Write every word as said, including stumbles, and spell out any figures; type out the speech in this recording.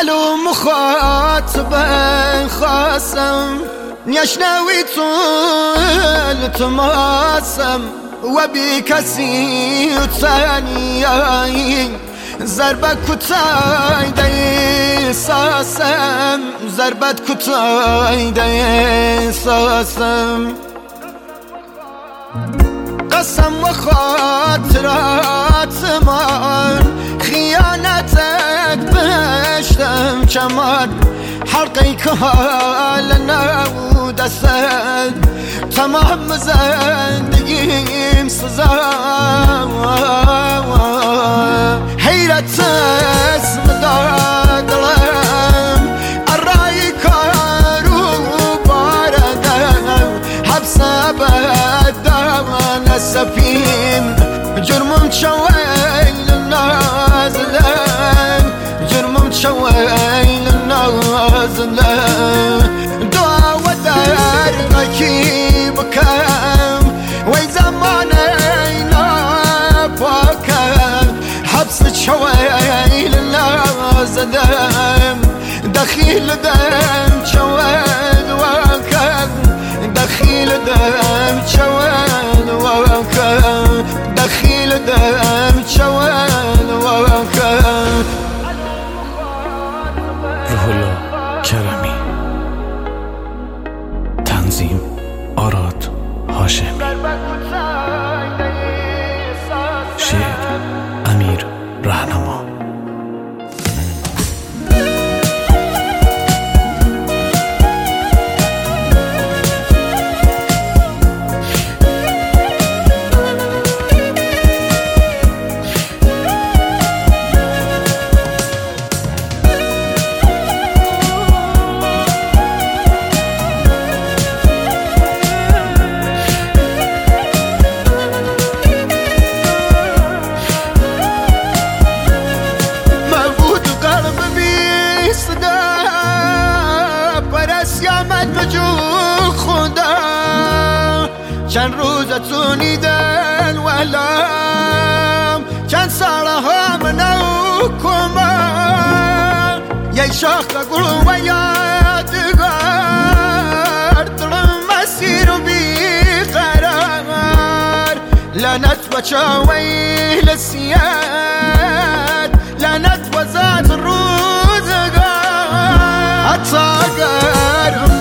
الو مخاطبة خاصم يشنوي طول تماسم وبكسي ثانية ضربة كتاي دي ساسم ضربة كتاي دي ساسم قسم وخاطرات من خيانتك بشتم كمان حلقي كهالنا ودسد تمام زندگیم سزا حیرت اسم دادلم الرای کارو باردم حبس بدم نسفیم جرمم شویل نازلم جرمم شویل نازلم دعا و درغکی بکم وی زمانی نفاکم حبس شویل نازلم دخیل دم شویل وکم دخیل دم شویل وکم دخیل دم شویل وکم روح الله کرمی، تنظیم آراد هاشمی، شعر امیر رهنما. چند روز تونی دل ولم چند ساله ها منو کمم یه شاخ گل و یادگار دلم مسیر و بیقرار لعنت بچه ویل سیاد لعنت و ذات روزگار حتی اگر